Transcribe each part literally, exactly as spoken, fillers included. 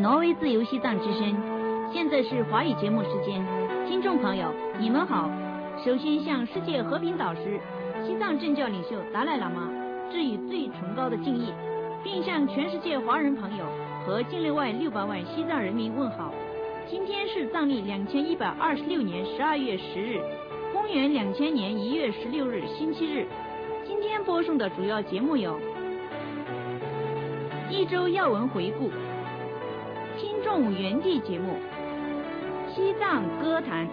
挪威自由西藏之声，现在是华语节目时间。听众朋友，你们好。首先向世界和平导师、西藏政教领袖达赖喇嘛致以最崇高的敬意，并向全世界华人朋友和境内外六百万西藏人民问好。今天是藏历两千一百二十六年十二月十日，公元两千年一月十六日，星期日。今天播送的主要节目有：一周要闻回顾、听众原地节目、西藏歌坛。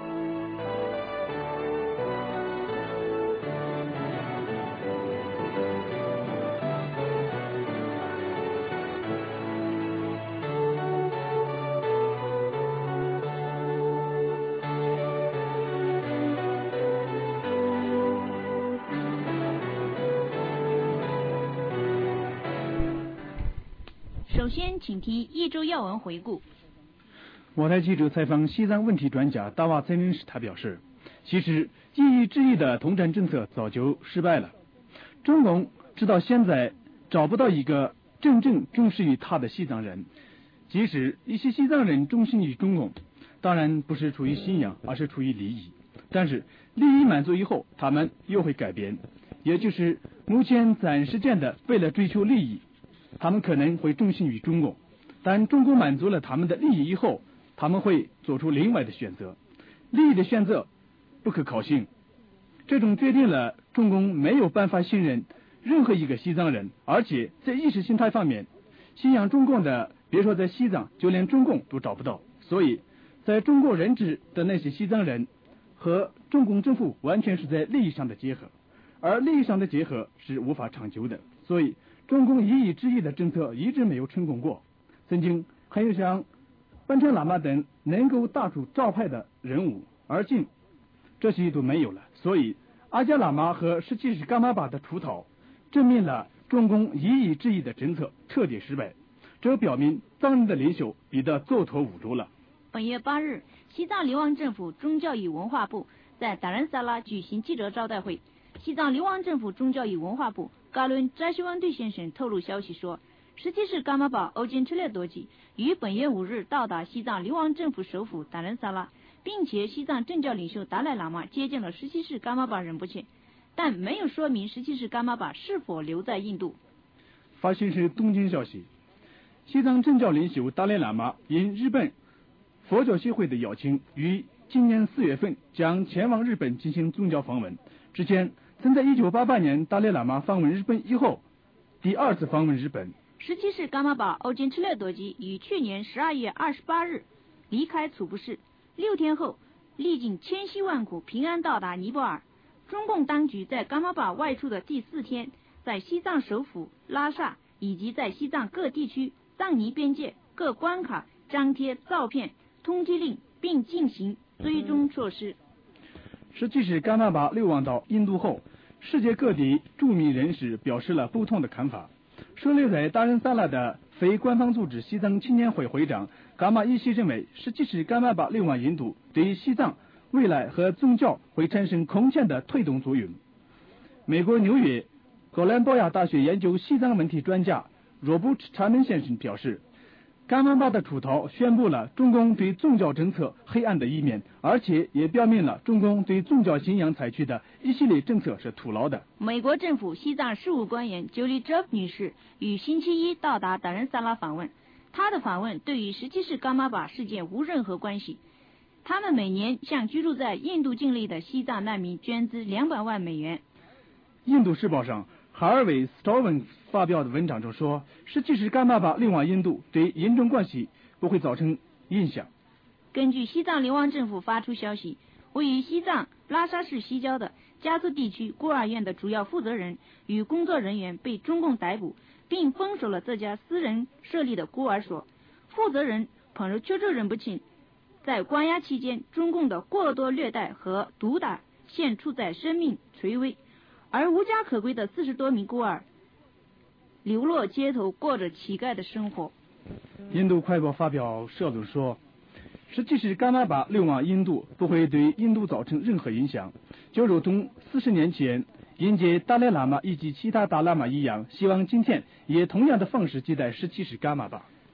首先，请听一周要闻回顾。 我台记者采访西藏问题专家达瓦森人时，他表示，其实意义之意的统战政策早就失败了。中共直到现在找不到一个真正忠实于他的西藏人。即使一些西藏人忠心于中共，当然不是出于信仰，而是出于利益。但是利益满足以后，他们又会改变，也就是目前暂时见的，为了追求利益，他们可能会忠心于中共，但中共满足了他们的利益以后，他们会做出另外的选择。利益的选择不可靠性，这种决定了中共没有办法信任任何一个西藏人，而且在意识形态方面，信仰中共的别说在西藏，就连中共都找不到。所以在中国认知的那些西藏人和中共政府完全是在利益上的结合，而利益上的结合是无法长久的。所以中共一翼之翼的政策一直没有成功过。曾经还有像班禅喇嘛等能够打出招牌的人物，而今这些都没有了。所以阿伽喇嘛和十七世噶玛巴的出逃，证明了中共一翼之翼的政策彻底失败。这表明藏人的领袖逼得走投无路了。 本月八日，西藏流亡政府宗教与文化部在达兰萨拉举行记者招待会。西藏流亡政府宗教与文化部噶伦扎西万队先生透露消息说，十七世噶玛巴欧金车列多吉于本月五日到达西藏流亡政府首府达兰萨拉，并且西藏政教领袖达赖喇嘛接见了十七世噶玛巴仁波切，但没有说明十七世噶玛巴是否留在印度。 发现是东京消息，西藏政教领袖达赖喇嘛因日本佛教协会的邀请，于今年四月份将前往日本进行宗教访问。之前曾在一九八八年达赖喇嘛访问日本以后，第二次访问日本。 十七世噶玛巴欧金车列多吉于去年十二月二十八日离开楚布市，六天后历经千辛万苦平安到达尼泊尔。中共当局在噶玛巴外出的第四天，在西藏首府拉萨以及在西藏各地区藏尼边界各关卡张贴照片、通缉令，并进行追踪措施。 十七世噶玛巴流亡到印度后，世界各地著名人士表示了不同的看法。收留在达仁萨拉的非官方组织西藏青年会会长噶玛伊西认为，十七世噶玛巴流亡印度对西藏未来和宗教会产生空前的推动作用。美国纽约哥伦比亚大学研究西藏问题专家罗布查门先生表示，噶玛巴的出逃宣布了中共对宗教政策黑暗的一面，而且也表明了中共对宗教信仰采取的一系列政策是徒劳的。 美国政府西藏事务官员九里哲女士于星期一到达达仁萨拉访问，她的访问对于十七世噶玛巴事件无任何关系。他们每年向居住在印度境内的西藏难民捐资两百万美元。 印度时报上哈尔维斯托文发表的文章中说，十七世噶玛巴流亡印度对印中关系不会造成影响。 根据西藏流亡政府发出消息，位于西藏拉萨市西郊的加苏地区孤儿院的主要负责人与工作人员被中共逮捕，并封锁了这家私人设立的孤儿所。负责人彭柔丘州仁波切在关押期间，中共的过多虐待和毒打现处在生命垂危，而无家可归的四十多名孤儿流落街头，过着乞丐的生活。 印度快报发表社论说，十七世噶玛巴流亡印度不会对印度造成任何影响，就如同四十年前迎接达赖喇嘛以及其他达喇嘛一样，希望今天也同样的方式接待十七世噶玛巴。 根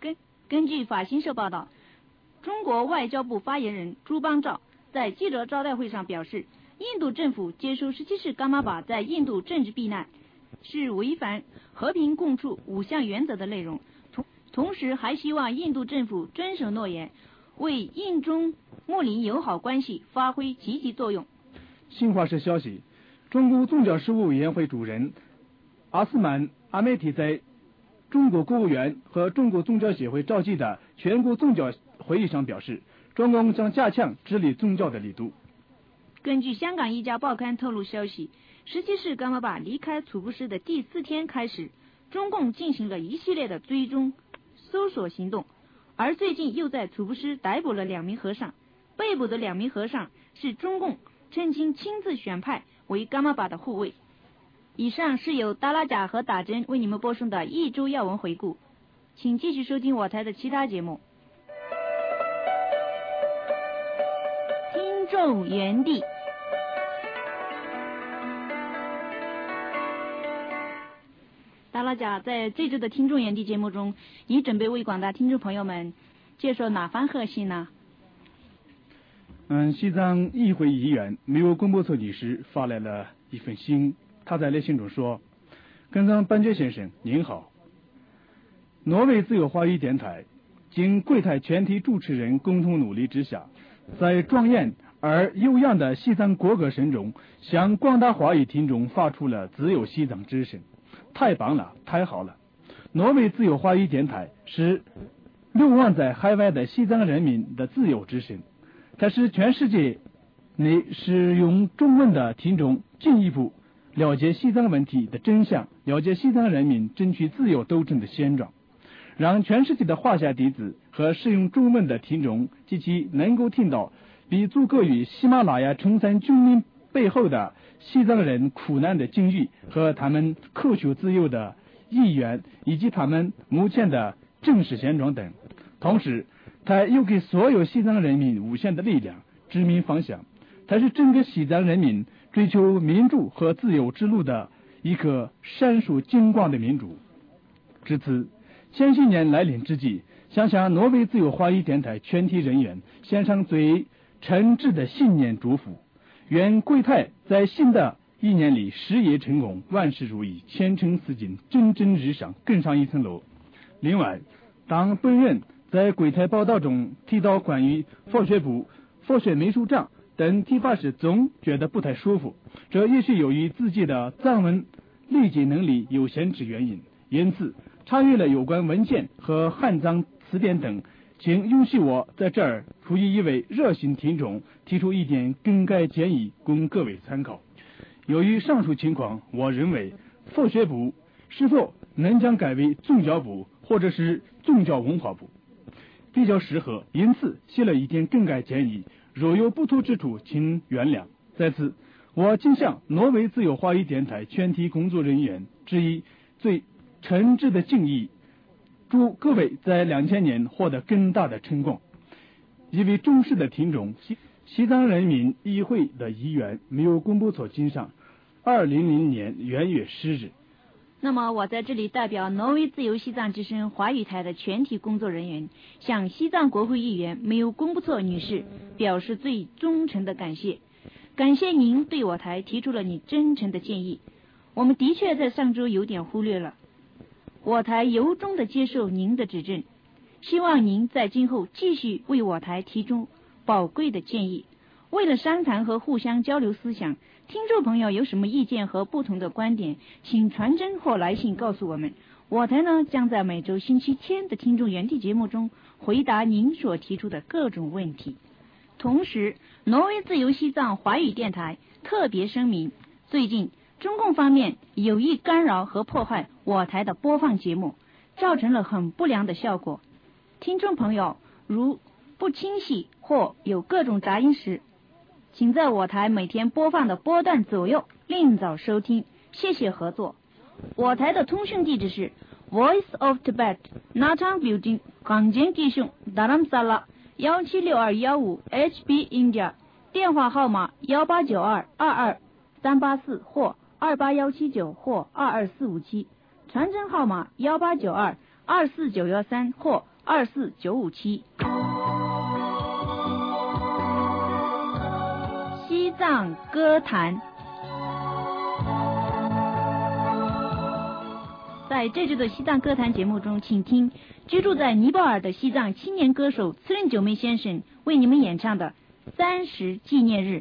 根据法新社报道，中国外交部发言人朱邦照在记者招待会上表示，印度政府接收十七世伽玛巴在印度政治避难是违反和平共处五项原则的内容，同同时还希望印度政府遵守诺言，为印中睦邻友好关系发挥积极作用。 新华社消息，中国宗教事务委员会主任阿斯曼阿梅提在中国国务院和中国宗教协会召集的全国宗教会议上表示，中共将加强治理宗教的力度。 根据香港一家报刊透露消息，十七世伽玛巴离开楚布斯的第四天开始，中共进行了一系列的追踪搜索行动，而最近又在楚布斯逮捕了两名和尚，被捕的两名和尚是中共曾经亲自选派为伽玛巴的护卫。以上是由达拉贾和打针为你们播送的一周要闻回顾，请继续收听我台的其他节目。听众园地，达拉贾在这周的听众园地节目中，你准备为广大听众朋友们介绍哪番贺信呢？ 嗯，西藏议会议员梅沃贡波措女士发来了一份信，她在来信中说：跟上班爵先生您好，挪威自由华语电台经柜台全体主持人共同努力之下，在庄严而悠扬的西藏国歌声中，向广大华语听众发出了自由西藏之声。太棒了，太好了！挪威自由华语电台是流亡在海外的西藏人民的自由之声，它是全世界内使用中文的听众进一步了解西藏问题的真相，了解西藏人民争取自由斗争的现状，让全世界的华夏弟子和使用中文的听众及其能够听到比足够于喜马拉雅崇山峻岭背后的西藏人苦难的境遇和他们渴求自由的意愿，以及他们目前的真实现状等。同时，它又给所有西藏人民无限的力量，指明方向。它是整个西藏人民追求民主和自由之路的一颗闪烁金光的民主。至此，千禧年来临之际，想向挪威自由华语电台全体人员献上最诚挚的新年祝福，愿贵台在新的一年里事业成功，万事如意，前程似锦，蒸蒸日上，更上一层楼。另外，当本人在柜台报道中提到关于佛学部、佛学秘书长等提法时，总觉得不太舒服，这也许由于自己的藏文理解能力有限之原因。因此，查阅了有关文件和汉藏词典等，请允许我在这儿出于一位热心听众提出一点更改建议，供各位参考。由于上述情况，我认为佛学部是否能将改为宗教部或者是宗教文化部比较适合，因此写了一点更改建议，若有不妥之处，请原谅。在此，我谨向挪威自由华语电台全体工作人员致以最诚挚的敬意，祝各位在两千年获得更大的成功。一位忠实的听众，西西藏人民议会的议员梅沃贡波措敬上，二零零年元月十日。 那么我在这里代表挪威自由西藏之声华语台的全体工作人员，向西藏国会议员梅沃贡波措女士表示最忠诚的感谢。感谢您对我台提出了你真诚的建议，我们的确在上周有点忽略了。我台由衷的接受您的指正，希望您在今后继续为我台提出宝贵的建议。为了商谈和互相交流思想，听众朋友有什么意见和不同的观点，请传真或来信告诉我们。我台呢将在每周星期天的听众园地节目中回答您所提出的各种问题。同时，挪威自由西藏华语电台特别声明，最近中共方面有意干扰和破坏我台的播放节目，造成了很不良的效果。听众朋友如不清晰或有各种杂音时，请在我台每天播放的波段左右另找收听，谢谢合作。我台的通讯地址是 Voice of Tibet Natang Building 港间吉雄达拉姆萨拉幺七六二幺五 H B India， 电话号码幺八九二二二三八四或二八幺七九或二二四五七，传真号码幺八九二二四九幺三或二四九五七。西藏歌坛，在这周的西藏歌坛节目中，请听居住在尼泊尔的西藏青年歌手次仁九妹先生为你们演唱的三十纪念日。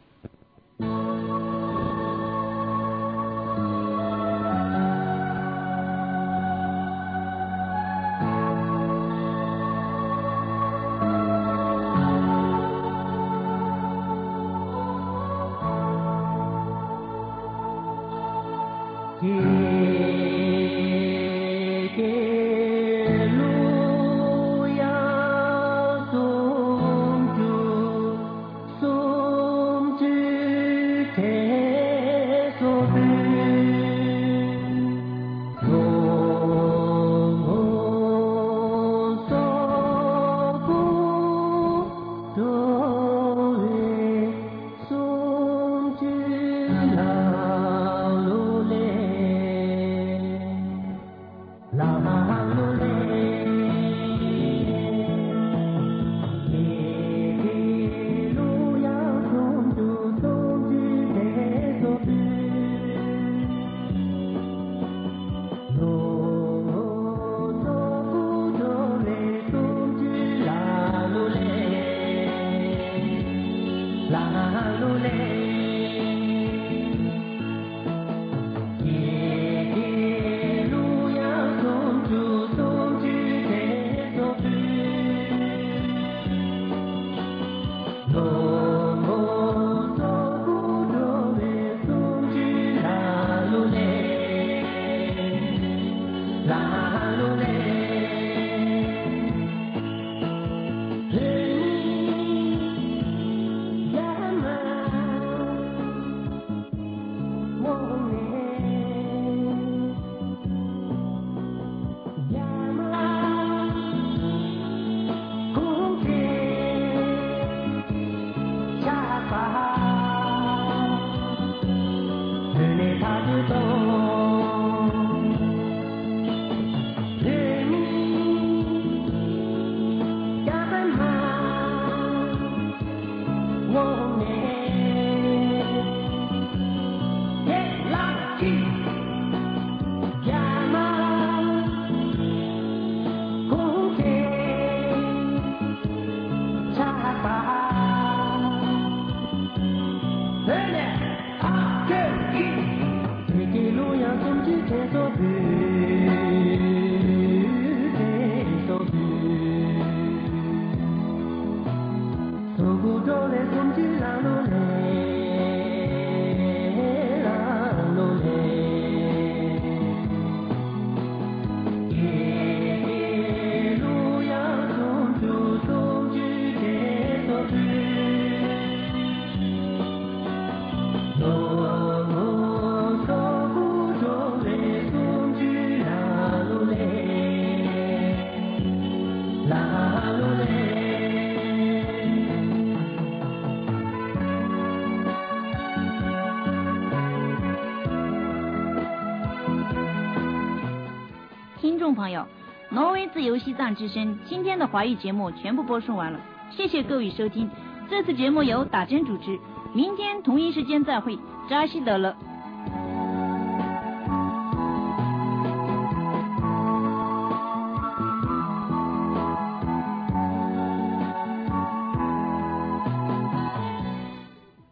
听众朋友，挪威自由西藏之声今天的华语节目全部播送完了，谢谢各位收听。这次节目由打针主持，明天同一时间再会，扎西德勒。